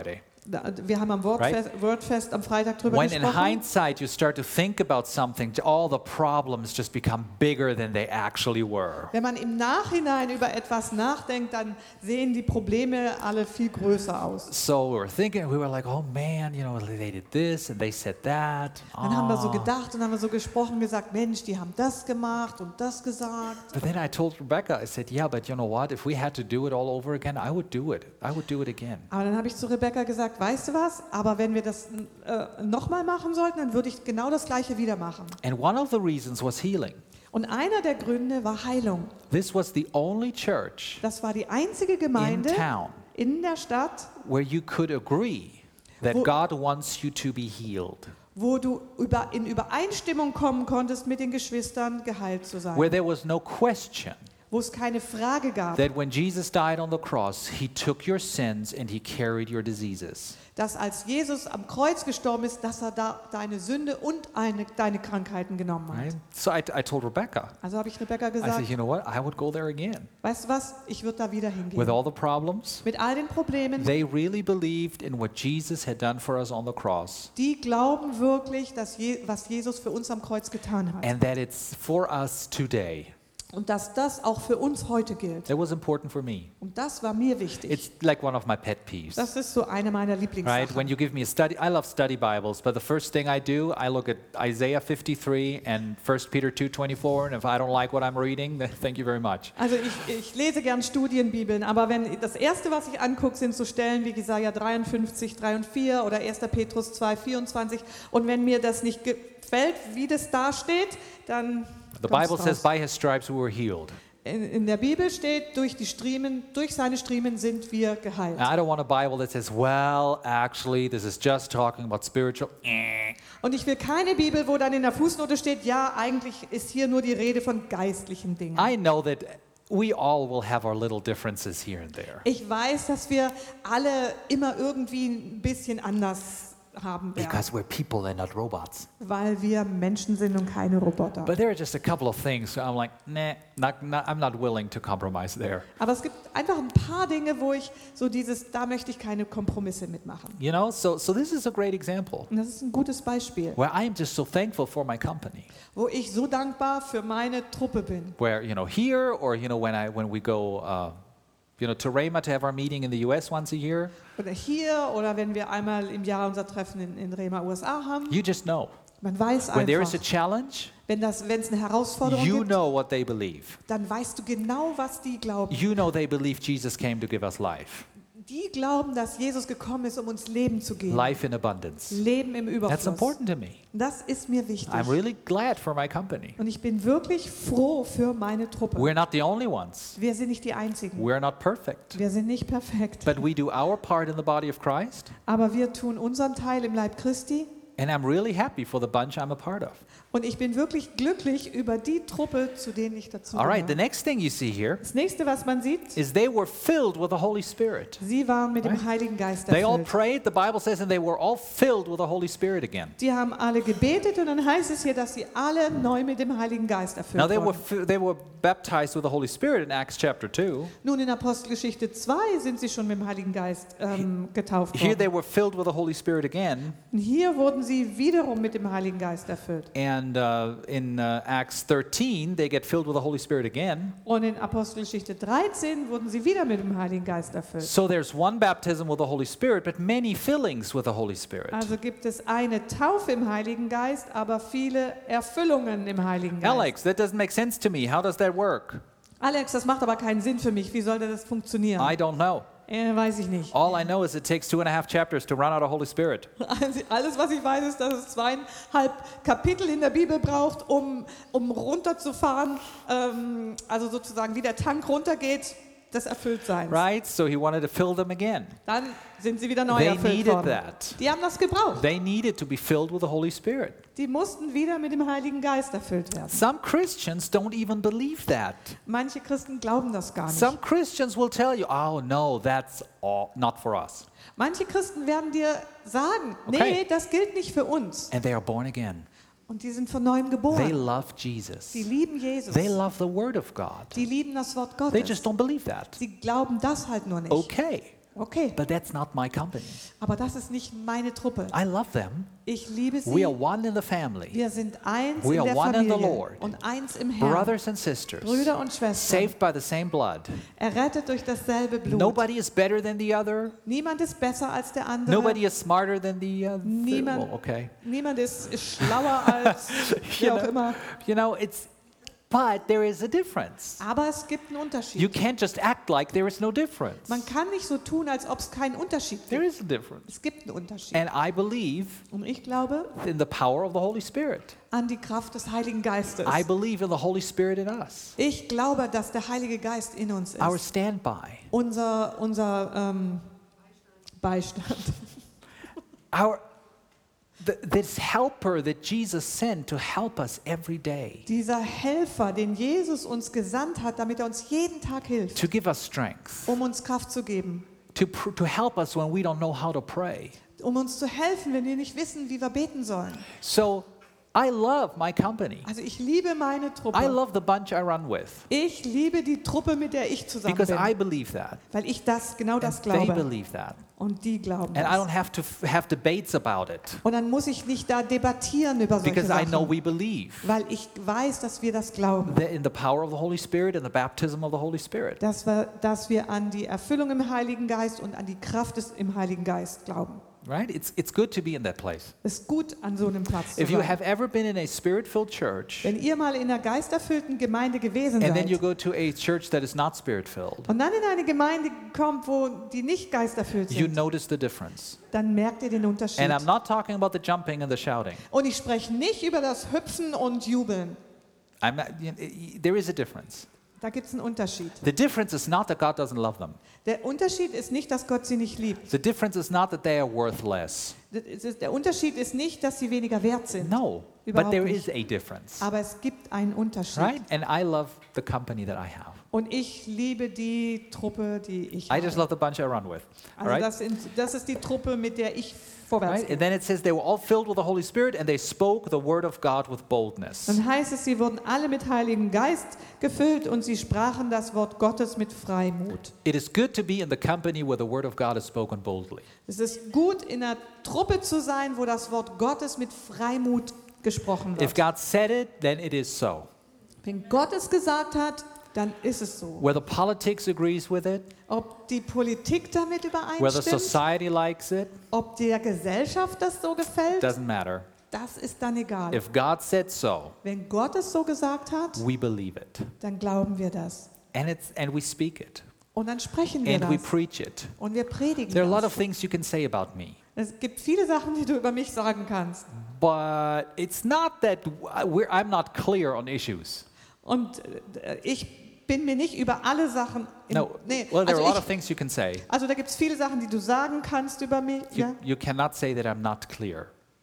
Wir haben am Wordfest, Wordfest am Freitag drüber When in gesprochen. hindsight you start to think about something, all the problems just become bigger than they actually were. Wenn man im Nachhinein über etwas nachdenkt, dann sehen die Probleme alle viel größer aus. So we were thinking, we were like, oh man, you know, they did this and they said that. Dann haben wir so Ah. gedacht und haben wir so gesprochen, gesagt, Mensch, die haben das gemacht und das gesagt. But then I told Rebecca, I said, yeah, but you know what? If we had to do it all over again, I would do it. I would do it again. Aber dann habe ich zu Rebecca gesagt, weißt du was, aber wenn wir das äh, nochmal machen sollten, dann würde ich genau das Gleiche wieder machen. And one of the reasons was healing. Und einer der Gründe war Heilung. This was the only church Das war die einzige in Gemeinde town in der Stadt, where you could agree that Wo- God wants you to be healed. wo du über, in Übereinstimmung kommen konntest mit den Geschwistern, geheilt zu sein. Where there was no question Wo es keine Frage gab, that when Jesus died on the cross, he took your sins and he carried your diseases. dass als Jesus am Kreuz gestorben ist, dass er da deine Sünde und eine, deine Krankheiten genommen hat. Right? So I, I told Rebecca, Also habe ich Rebecca I said, gesagt, you know what? I would go there again. weißt du was, ich würde da wieder hingehen. With all the problems, Mit all den Problemen, they really believed in what Jesus had done for us on the cross die glauben wirklich, dass Je was Jesus für uns am Kreuz getan hat. and that it's for us today. Und dass das auch für uns heute gilt. That was important for me. Und das war mir wichtig. It's like one of my pet peeves. Das ist so eine meiner Right? Lieblingssachen. When you give me a study, I love study Bibles, but the first thing I do, I look at Isaiah fifty-three and First Peter two twenty-four, and if I don't like what I'm reading, then thank you very much. Also ich, ich lese gern Studienbibeln, aber wenn das erste, was ich angucke, sind so Stellen wie Jesaja dreiundfünfzig, drei und vier oder erster Petrus zwei, vierundzwanzig. Und wenn mir das nicht gefällt, wie das da steht, dann The kommt's Bible says, raus. by his stripes we were healed. In, in der Bibel steht, durch die Striemen, durch seine Striemen sind wir geheilt. Now, I don't want a Bible that says, well, actually, this is just talking about spiritual. Eh. Und ich will keine Bibel, wo dann in der Fußnote steht, ja, eigentlich ist hier nur die Rede von geistlichen Dingen. I know that we all will have our little differences here and there. Ich weiß, dass wir alle immer irgendwie ein bisschen anders haben werden, Because we're people and not robots. weil wir Menschen sind und keine Roboter. But there are just a couple of things I'm like, nah, not, not, I'm not willing to compromise there. Aber es gibt einfach ein paar Dinge, wo ich so dieses, da möchte ich keine Kompromisse mitmachen. You know, so, so this is a great example Und das ist ein gutes Beispiel, where I am just so thankful for my company. wo ich so dankbar für meine Truppe bin. Where, you know, here or, you know, when, I, when we go, uh, you know, to Rema to have our meeting in the U S once a year, Oder hier oder wenn wir einmal im Jahr unser Treffen in, in Rema, U S A haben. you just know. Man weiß When there is a einfach, challenge, wenn das, wenn es eine Herausforderung you gibt, know what they believe. dann weißt du genau, was die glauben. You know they believe Jesus came to give us life. Die glauben, dass Jesus gekommen ist, um uns Leben zu geben. Life in abundance. Leben im That's Überfluss. important to me. Das ist mir wichtig. I'm really glad for my company. Und ich bin wirklich froh für meine Truppe. We're not the only ones. Wir sind nicht die Einzigen. We're not perfect. Wir sind nicht perfekt. But we do our part in the body of Christ. Aber wir tun unseren Teil im Leib Christi. And I'm really happy for the bunch I'm a part of. Und ich bin wirklich glücklich über die Truppe, zu denen ich dazu All right, the gehöre. next thing you see here Das nächste, was man sieht, is they were filled with the Holy Spirit. sie waren mit Right. dem Heiligen Geist They all erfüllt. prayed, the Bible says, and they were all filled with the Holy Spirit again. Die haben alle gebetet und dann heißt es hier, dass sie alle neu mit dem Heiligen Geist Now erfüllt they were wurden. fi- they were baptized with the Holy Spirit in Acts chapter two. Nun in Apostelgeschichte zwei sind sie schon mit dem Heiligen Geist ähm, getauft Here they worden. were filled with the Holy Spirit again. Und hier wurden sie wiederum mit dem Heiligen Geist erfüllt. And uh, in uh, Acts thirteen, they get filled with the Holy Spirit again. Und in Apostelgeschichte dreizehn wurden sie wieder mit dem Heiligen Geist erfüllt. So there's one baptism with the Holy Spirit, but many fillings with the Holy Spirit. Also gibt es eine Taufe im Heiligen Geist, aber viele Erfüllungen im Heiligen Geist. Alex, that doesn't make sense to me. How does that work? Alex, das macht aber keinen Sinn für mich. Wie soll das funktionieren? I don't know. Äh, weiß ich nicht. All I know is it takes two and a half chapters to run out of Holy Spirit. Also alles, was ich weiß, ist, dass es zweieinhalb Kapitel in der Bibel braucht, um, um runterzufahren. Ähm, also sozusagen, wie der Tank runtergeht, das Erfülltseins. Right? So he wanted to fill them again. Dann sind sie wieder neu They erfüllt needed worden. that. Die haben das gebraucht. They needed to be filled with the Holy Spirit. Die mussten wieder mit dem Heiligen Geist erfüllt werden. Some Christians don't even believe that. Manche Christen glauben das gar nicht. Some Christians will tell you, oh no, that's all, not for us. Manche Christen werden dir sagen, Okay. nee, das gilt nicht für uns. And they are born again. Und die sind von neuem They geboren. love Jesus. Die lieben Jesus. They love the Word of God. Die lieben das Wort They just Gottes. don't believe that. Sie glauben das halt nur nicht. Okay. Okay, but that's not my company. aber das ist nicht meine Truppe. I love them. Ich liebe We are sie. one in the family. Wir sind eins We in are der one in the Familie Lord. und eins im Herrn. Brothers and sisters, Brüder und Schwestern, saved by the same blood. errettet durch dasselbe Blut. Nobody is better than the other. Niemand ist besser als der andere. Nobody is smarter than the other. Niemand, Well, okay. niemand ist, ist schlauer als You wer auch know, immer. you know, it's, but there is a difference. Aber es gibt einen You Unterschied. can't just act like there is no difference. Man kann nicht so tun, als ob es keinen Unterschied There gibt. is a difference. Es gibt einen Unterschied. And I believe Und ich glaube in the power of the Holy Spirit. an die Kraft des Heiligen Geistes. I believe in the Holy Spirit in us. Ich glaube, dass der Heilige Geist in uns Our ist. standby. Unser, unser ähm, Beistand. Our the, this helper that Jesus sent to help us every day. Dieser Helfer, den Jesus uns gesandt hat, damit er uns jeden Tag hilft, To give us strength. um uns Kraft zu geben, To, pr- to help us when we don't know how to pray. um uns zu helfen, wenn wir nicht wissen, wie wir beten sollen. So I love my company. Also ich liebe meine I Truppe. love the bunch I run with. Ich liebe die Truppe, mit der ich zusammen Because I bin, believe that. weil ich das genau das And they glaube believe that. und die glauben And I don't das. have to f- have debates about it. Und dann muss ich nicht da debattieren über solche Because I know Sachen, we believe weil ich weiß, dass wir das glauben, that in the power of the Holy Spirit and the baptism of the Holy Spirit. dass wir, dass wir an die Erfüllung im Heiligen Geist und an die Kraft des im Heiligen Geist glauben. Right? It's, it's good to be in that place. Es ist gut, an so einem Platz zu If you sein. have ever been in a spirit-filled church Wenn ihr mal in einer geisterfüllten Gemeinde gewesen and then you seid go to a church that is not spirit-filled, und dann in eine Gemeinde kommt, wo die nicht geisterfüllt you sind, notice the difference. dann merkt ihr den Unterschied. And I'm not talking about the jumping and the shouting. Und ich spreche nicht über das Hüpfen und Jubeln. I'm not, you know, there is a difference. Da gibt es einen Unterschied. The difference is not that God doesn't love them. Der Unterschied ist nicht, dass Gott sie nicht liebt. The difference is not that they are worth less. Das ist- Der Unterschied ist nicht, dass sie weniger wert sind. No, but Überhaupt there nicht. is a difference. Aber es gibt einen Unterschied. Right? And I love the company that I have. Und ich liebe die Truppe, die ich I just habe. love the bunch I run with. All Also right? das, sind, das ist die Truppe, mit der ich vorwärts Right? gehe. And then it says they were all filled with the Holy Spirit and they spoke the word of God with boldness. Dann heißt es, sie wurden alle mit Heiligem Geist gefüllt und sie sprachen das Wort Gottes mit Freimut. It is good to be in the company where the word of God is spoken boldly. Es ist gut, in einer Truppe zu sein, wo das Wort Gottes mit Freimut gesprochen If wird. God said it, then it is so. Wenn Gott es gesagt hat, dann ist es so. Whether politics agrees with it, Ob die Politik damit whether übereinstimmt, society likes it, ob der Gesellschaft das so gefällt, doesn't matter. das ist dann egal. If God said so, Wenn Gott es so gesagt hat, we believe it. dann glauben wir das. And it's and we speak it. Und dann sprechen wir And we das. preach it. Und wir predigen There are a lot of das. things you can say about me. Es gibt viele Sachen, die du über mich sagen kannst. But it's not that we're, I'm not clear on issues. Und äh, ich bin mir nicht über alle Sachen... In, No, nee, well, there also, are a lot of ich, things you can say. also da gibt es viele Sachen, die du sagen kannst über mich. You, Ja? you cannot say that I'm not clear.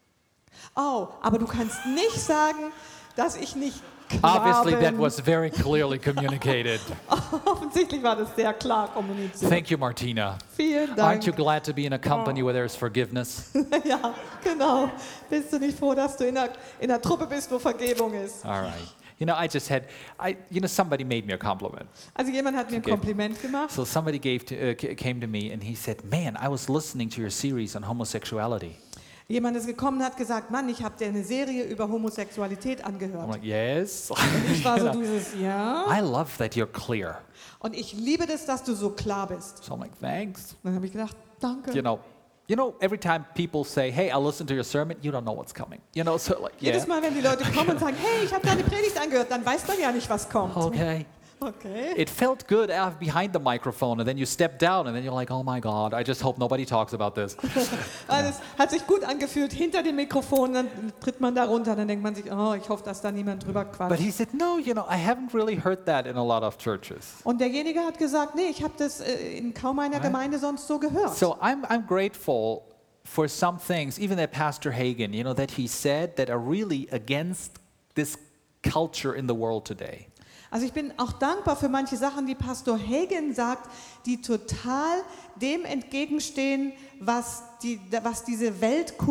Oh, aber du kannst nicht sagen, dass ich nicht klar Obviously, that bin. was very clearly communicated. Offensichtlich war das sehr klar kommuniziert. Thank you, Martina. Vielen Aren't Dank. you glad to be in a company where there is forgiveness? Ja, genau. Bist du nicht froh, dass du in einer, in einer Truppe bist, wo Vergebung ist? All right. You know, I just had, I, you know, somebody made me a compliment. Also jemand hat mir ein Okay. Kompliment gemacht. So somebody gave to, uh, c- came to me and he said, "Man, I was listening to your series on homosexuality." Jemand ist gekommen und hat gesagt, Mann, ich habe dir eine Serie über Homosexualität I'm angehört. like, "Yes." Ich war so You know, dieses, ja. I love that you're clear. Und ich liebe das, dass du so klar bist. So I'm like, "Thanks." Dann habe ich gedacht, danke. You know, you know, every time people say, "Hey, I listened to your sermon," you don't know what's coming. You know, so like, yeah, Jedes Mal, wenn die Leute kommen und sagen, hey, ich habe deine Predigt angehört, dann weiß man ja nicht, was kommt. okay. Okay. It felt good out behind the microphone, and then you step down, and then you're like, "Oh my God, I just hope nobody talks about this." Also es hat sich gut angefühlt hinter dem Mikrofon, dann tritt man da runter, dann denkt man sich, oh, ich hoffe, dass da niemand drüber But quatscht. he said, "No, you know, I haven't really heard that in a lot of churches." Und derjenige hat gesagt, nee, ich habe das äh, in kaum einer Gemeinde sonst so gehört. So I'm I'm grateful for some things, even that Pastor Hagen, you know, that he said that are really against this culture in the world today. Also ich bin auch dankbar für manche Sachen, die Pastor Hagen sagt, die total dem entgegenstehen, was, die, was diese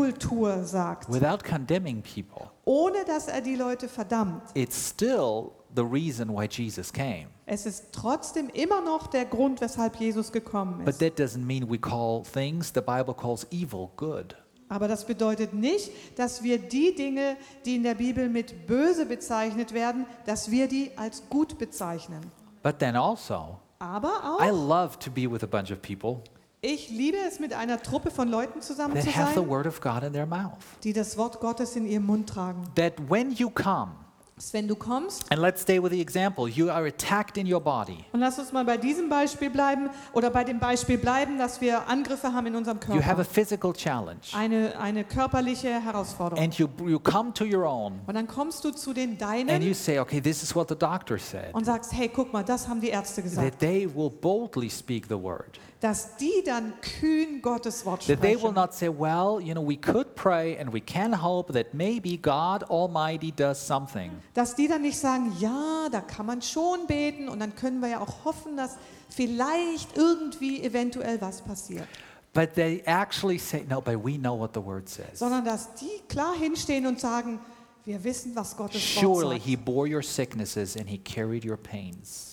Weltkultur sagt. Without condemning people, Ohne dass er die Leute verdammt. it's still the reason why Jesus came. Es ist trotzdem immer noch der Grund, weshalb Jesus gekommen But ist. that doesn't mean we call things the Bible calls evil good. Aber das bedeutet nicht, dass wir die Dinge, die in der Bibel mit böse bezeichnet werden, dass wir die als gut bezeichnen. But then also, Aber I auch, love to be with a bunch of people ich liebe es, mit einer Truppe von Leuten zusammen that zu have the sein, word of God in their mouth. die das Wort Gottes in ihrem Mund tragen. That when you come, Dass wenn du kommst, and let's stay with the example, you are attacked in your body. und lass uns mal bei diesem Beispiel bleiben oder bei dem Beispiel bleiben, dass wir Angriffe haben in unserem You have a Körper. physical challenge. Eine, eine körperliche Herausforderung. And you, you come to your own, Und dann kommst du zu den and Deinen you say, okay, this is what the doctor said. und sagst, hey, guck mal, das haben die Ärzte That gesagt. they will boldly speak the word. Dass die dann kühn Gottes Wort That they will sprechen. not say, well, you know, we could pray and we can hope that maybe God Almighty does something. Dass die dann nicht sagen, ja, da kann man schon beten und dann können wir ja auch hoffen, dass vielleicht irgendwie eventuell was passiert. But they actually say, no, but we know what the word says. Sondern dass die klar hinstehen und sagen, wir wissen, was Gottes Wort Surely sagt. he bore your sicknesses and he carried your pains.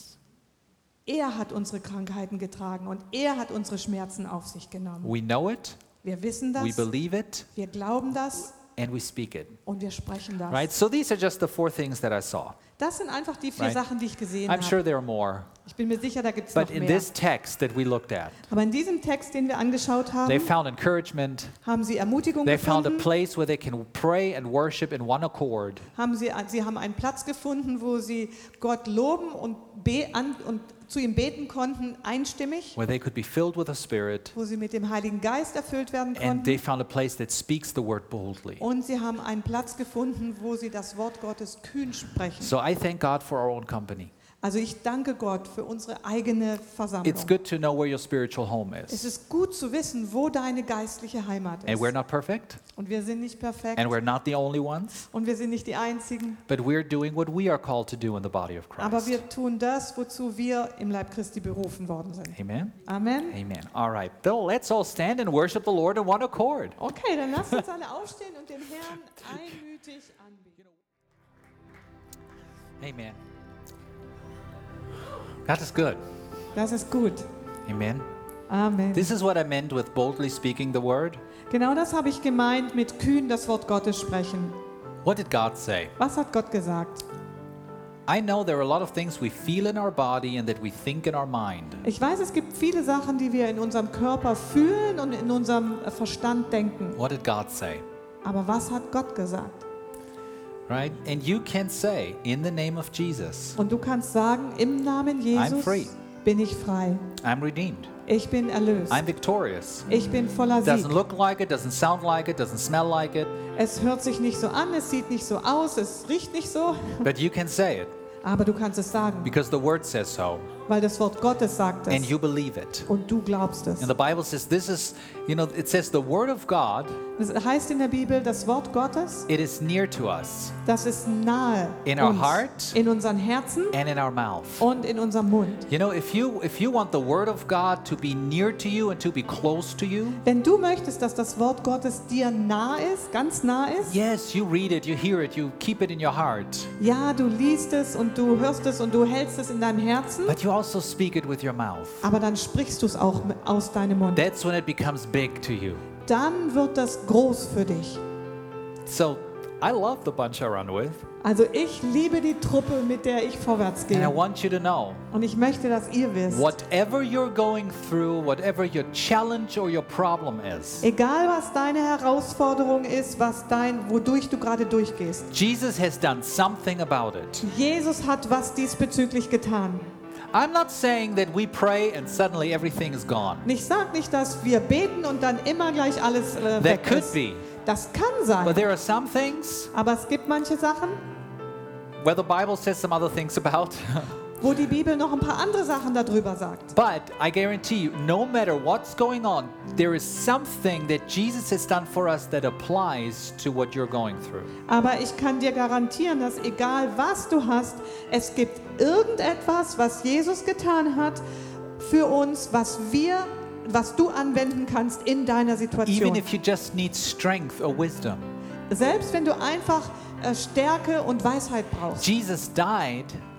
Er hat unsere Krankheiten getragen und er hat unsere Schmerzen auf sich genommen. We know it, Wir wissen we das, believe it, wir glauben das and we speak it. und wir sprechen das. Right? So these are just the four things that I saw. Das sind einfach die vier Right. Sachen, die ich gesehen I'm habe. sure there are more. Ich bin mir sicher, da gibt es noch But in mehr. this text that we looked at, Aber in diesem Text, den wir angeschaut they haben, found encouragement. haben sie Ermutigung They found a gefunden. place where they can pray and worship in one accord. Haben sie, sie haben einen Platz gefunden, wo sie Gott loben und, be, an, und zu ihm beten konnten, einstimmig, Where they could be filled with the Spirit, wo sie mit dem Heiligen Geist erfüllt werden and they konnten. found a place that speaks the word boldly. Und sie haben einen Platz gefunden, wo sie das Wort Gottes kühn sprechen. So I thank God for our own company. Also ich danke Gott für unsere eigene Versammlung. It's good to know where your spiritual home Es is. ist gut zu wissen, wo deine geistliche Heimat And we're ist. not perfect, Und wir sind nicht perfekt and we're not the only ones, und wir sind nicht die Einzigen. but we're doing what we are called to do in the body of Aber Christ. wir tun das, wozu wir im Leib Christi berufen worden sind. Amen? Amen. Amen. All right. Bill, let's all stand and worship the Lord in one accord. Okay, dann lasst uns alle aufstehen und den Herrn einmütig anbeten. Amen. God is good. Das ist gut. Amen. Amen. This is what I meant with boldly speaking the word. Genau das habe ich gemeint mit kühn das Wort Gottes sprechen. What did God say? Was hat Gott gesagt? I know there are a lot of things we feel in our body and that we think in our mind. Ich weiß, es gibt viele Sachen, die wir in unserem Körper fühlen und in unserem Verstand denken. What did God say? Aber was hat Gott gesagt? Right? And you can say, in the name of Jesus, Und du kannst sagen, im Namen Jesus free. bin ich frei. I'm redeemed. Ich bin erlöst. I'm victorious. Ich bin voller Sieg. Doesn't look like it, doesn't sound like it, doesn't smell like it, Es hört sich nicht so an, es sieht nicht so aus, es riecht nicht so. but you can say it Aber du kannst es sagen, because the word says so weil das Wort Gottes sagt and es. you believe it. Und du glaubst es. And the Bible says this is, you know, it says the word of God, Es heißt in der Bibel, das Wort Gottes, it is near to us das ist nahe In our uns, heart. in unseren Herzen and in our mouth. und in unserem Mund. You know, if you if you want the word of God to be near to you and to be close to you, Wenn du möchtest, dass das Wort Gottes dir nah ist, ganz nah ist, yes, you read it, you hear it, you keep it in your heart, ja, du liest es und du hörst es und du hältst es in deinem Herzen, but you also speak it with your mouth. aber dann sprichst du es auch mit- aus deinem Mund. That's when it becomes big to you. Dann wird das groß für dich. So, I love the bunch I run with, Also ich liebe die Truppe, mit der ich vorwärts and I gehe. want you to know, Und ich möchte, dass ihr wisst, whatever you're going through, whatever your challenge or your problem is, egal was deine Herausforderung ist, was dein, wodurch du gerade durchgehst, Jesus has done something about it. Jesus hat was diesbezüglich getan. I'm not saying that we pray and suddenly everything is gone. Und ich sage nicht, dass wir beten und dann immer gleich alles äh, That weg could ist. be. Das kann But sein. there are some things Aber es gibt manche Sachen, where the Bible says some other things about. wo die Bibel noch ein paar andere Sachen darüber sagt. But I guarantee you, no matter what's going on, there is something that Jesus has done for us that applies to what you're going through. Aber ich kann dir garantieren, dass egal was du hast, es gibt irgendetwas, was Jesus getan hat für uns, was wir, was du anwenden kannst in deiner Even Situation. if you just need strength or wisdom. Selbst wenn du einfach äh, Stärke und Weisheit brauchst. Jesus died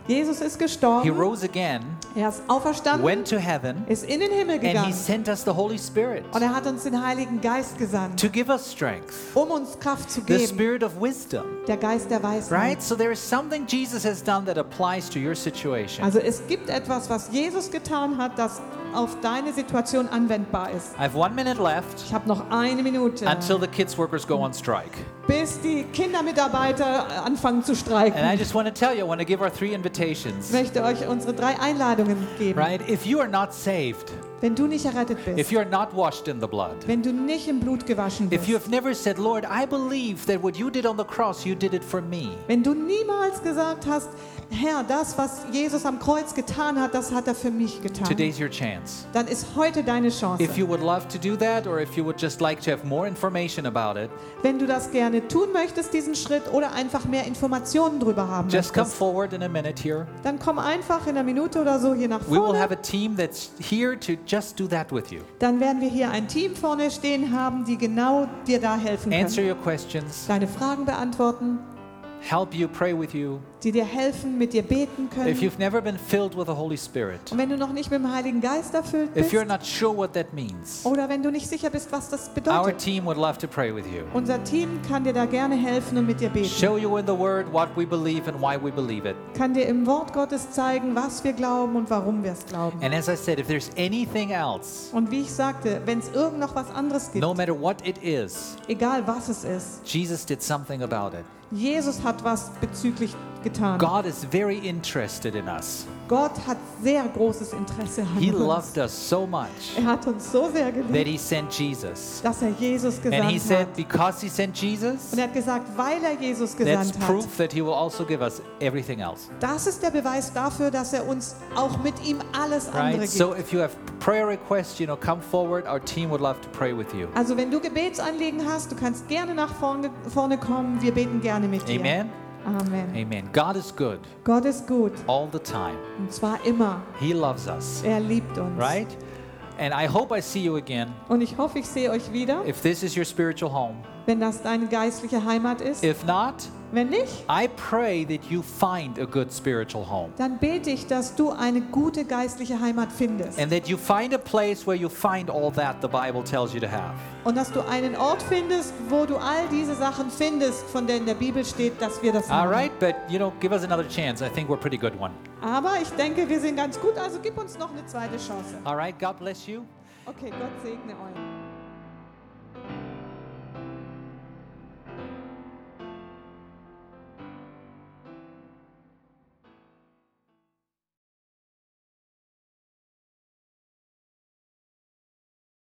Jesus ist He gestorben, rose again, er ist auferstanden, went to heaven, ist in den Himmel and He gegangen sent us the Holy Spirit und er hat uns den Heiligen Geist gesandt, to give us strength, um uns Kraft zu the geben, Spirit of wisdom. der Geist der Weisheit. Right? So there is something Jesus has done that applies to your situation. Also es gibt etwas, was Jesus getan hat, das auf deine Situation anwendbar ist. I have one minute left Ich habe noch eine Minute, until the kids workers go on strike. bis die Kindermitarbeiter anfangen zu streiken. And I just want to tell you, I want to give our three invitations. Ich möchte euch unsere drei Einladungen geben. Right? If you are not saved, Wenn du nicht errettet if bist, you are not washed in the blood, wenn du nicht im Blut gewaschen if you bist, have never said, Lord, I believe that what you did on the cross, you did it for me. wenn du niemals gesagt hast, Herr, das, was Jesus am Kreuz getan hat, das hat er für mich getan, Today's your chance. dann ist heute deine Chance. If you would love to do that, or if you would just like to have more information about it, Wenn du das gerne tun möchtest, diesen Schritt, oder einfach mehr Informationen darüber haben just come möchtest, forward in a minute here. dann komm einfach in einer Minute oder so hier nach We will have vorne. a team that's here to just do that with you. Dann werden wir hier ein Team vorne stehen haben, die genau dir da helfen Answer können. your questions, Deine Fragen beantworten, help you, pray with you. die dir helfen, mit dir beten If können. you've never been filled with the Holy Spirit, Und wenn du noch nicht mit dem Heiligen Geist erfüllt if bist, you're not sure what that means, oder wenn du nicht sicher bist, was das our bedeutet, team would love to pray with you. unser Team kann dir da gerne helfen und mit dir beten. Show you in the Word what we believe and why we believe it. Kann dir im Wort Gottes zeigen, was wir glauben und warum wir es glauben. And as I said, if there's anything else, Und wie ich sagte, wenn es irgend noch was anderes gibt, no matter what it is, egal was es ist, Jesus did something about it. Jesus hat was bezüglich getan. God is very interested in us. Gott hat sehr großes Interesse an He uns. loved us so much Er hat uns so sehr that geliebt, He sent Jesus. dass er Jesus And He gesandt said, hat. because He sent Jesus, Und er hat gesagt, weil er Jesus that's gesandt hat, proof that He will also give us everything else. das ist der Beweis dafür, dass er uns auch mit ihm alles andere Right? So gibt. if you have prayer requests, you know, come forward. Our team would love to pray with you. Also wenn du Gebetsanliegen hast, du kannst gerne nach vorne, vorne kommen. Wir beten gerne mit dir. Amen. Amen. Amen. God is good Gott ist gut all the time. und zwar immer. He loves us. Er liebt uns. Right? And I hope I see you again. Und ich hoffe, ich sehe euch wieder, If this is your spiritual home. wenn das deine geistliche Heimat ist. If not, Wenn nicht, I pray that you find a good spiritual home. dann bete ich, dass du eine gute geistliche Heimat findest. And that you find a place where you find all that the Bible tells you to have. Und dass du einen Ort findest, wo du all diese Sachen findest, von denen in der Bibel steht, dass wir das All haben. right, but you know, give us another chance. I think we're a pretty good one. Aber ich denke, wir sind ganz gut, also gib uns noch eine zweite Chance. All right, God bless you. Okay, Gott segne euch.